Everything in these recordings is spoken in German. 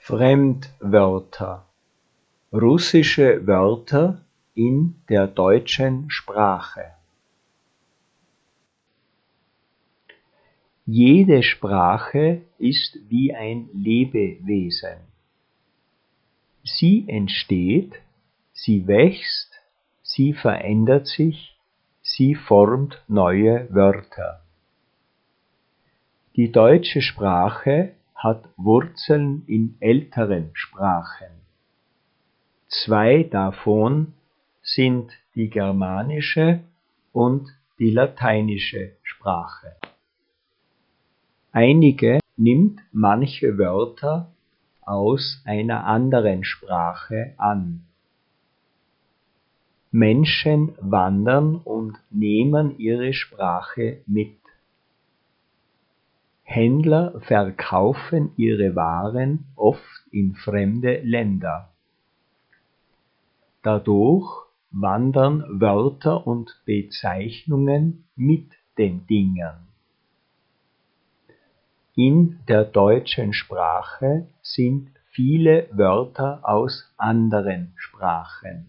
Fremdwörter: russische Wörter in der deutschen Sprache. Jede Sprache ist wie ein Lebewesen. Sie entsteht, sie wächst, sie verändert sich, sie formt neue Wörter. Die deutsche Sprache hat Wurzeln in älteren Sprachen. Zwei davon sind die germanische und die lateinische Sprache. Einige nimmt manche Wörter aus einer anderen Sprache an. Menschen wandern und nehmen ihre Sprache mit. Händler verkaufen ihre Waren oft in fremde Länder. Dadurch wandern Wörter und Bezeichnungen mit den Dingen. In der deutschen Sprache sind viele Wörter aus anderen Sprachen.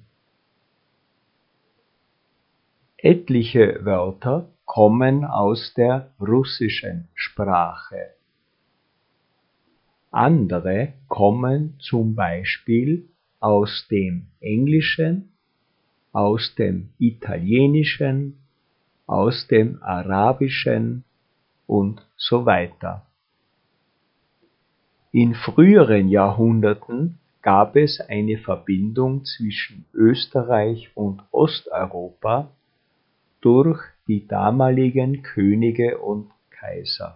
Etliche Wörter kommen aus der russischen Sprache. Andere kommen zum Beispiel aus dem Englischen, aus dem Italienischen, aus dem Arabischen und so weiter. In früheren Jahrhunderten gab es eine Verbindung zwischen Österreich und Osteuropa durch die damaligen Könige und Kaiser.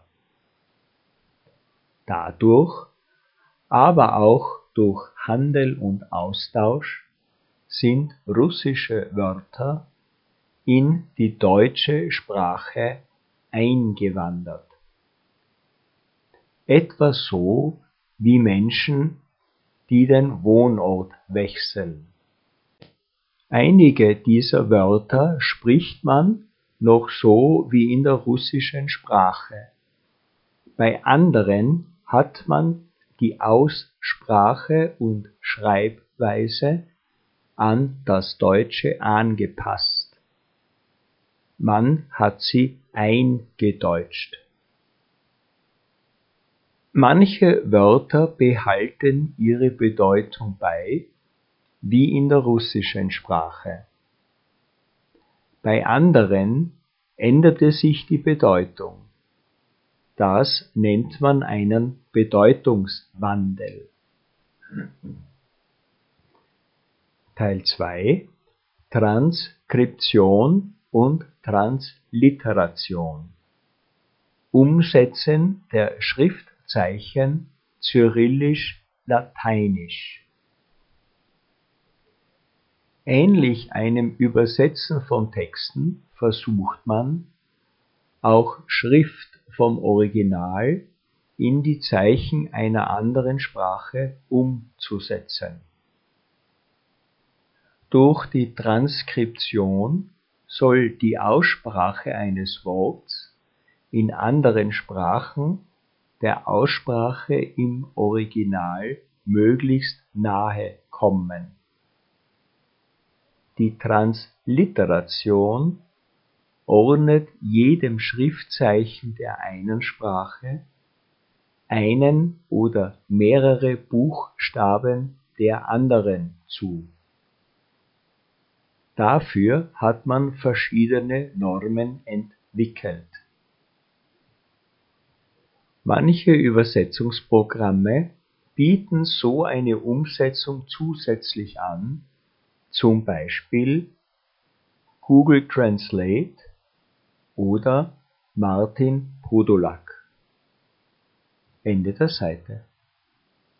Dadurch, aber auch durch Handel und Austausch, sind russische Wörter in die deutsche Sprache eingewandert. Etwa so wie Menschen, die den Wohnort wechseln. Einige dieser Wörter spricht man noch so wie in der russischen Sprache. Bei anderen hat man die Aussprache und Schreibweise an das Deutsche angepasst. Man hat sie eingedeutscht. Manche Wörter behalten ihre Bedeutung bei, wie in der russischen Sprache. Bei anderen änderte sich die Bedeutung. Das nennt man einen Bedeutungswandel. Teil 2: Transkription und Transliteration. Umsetzen der Schriftzeichen Cyrillisch-Lateinisch. Ähnlich einem Übersetzen von Texten versucht man, auch Schrift vom Original in die Zeichen einer anderen Sprache umzusetzen. Durch die Transkription soll die Aussprache eines Worts in anderen Sprachen der Aussprache im Original möglichst nahe kommen. Die Transliteration ordnet jedem Schriftzeichen der einen Sprache einen oder mehrere Buchstaben der anderen zu. Dafür hat man verschiedene Normen entwickelt. Manche Übersetzungsprogramme bieten so eine Umsetzung zusätzlich an, zum Beispiel Google Translate oder Martin Podolak. Ende der Seite.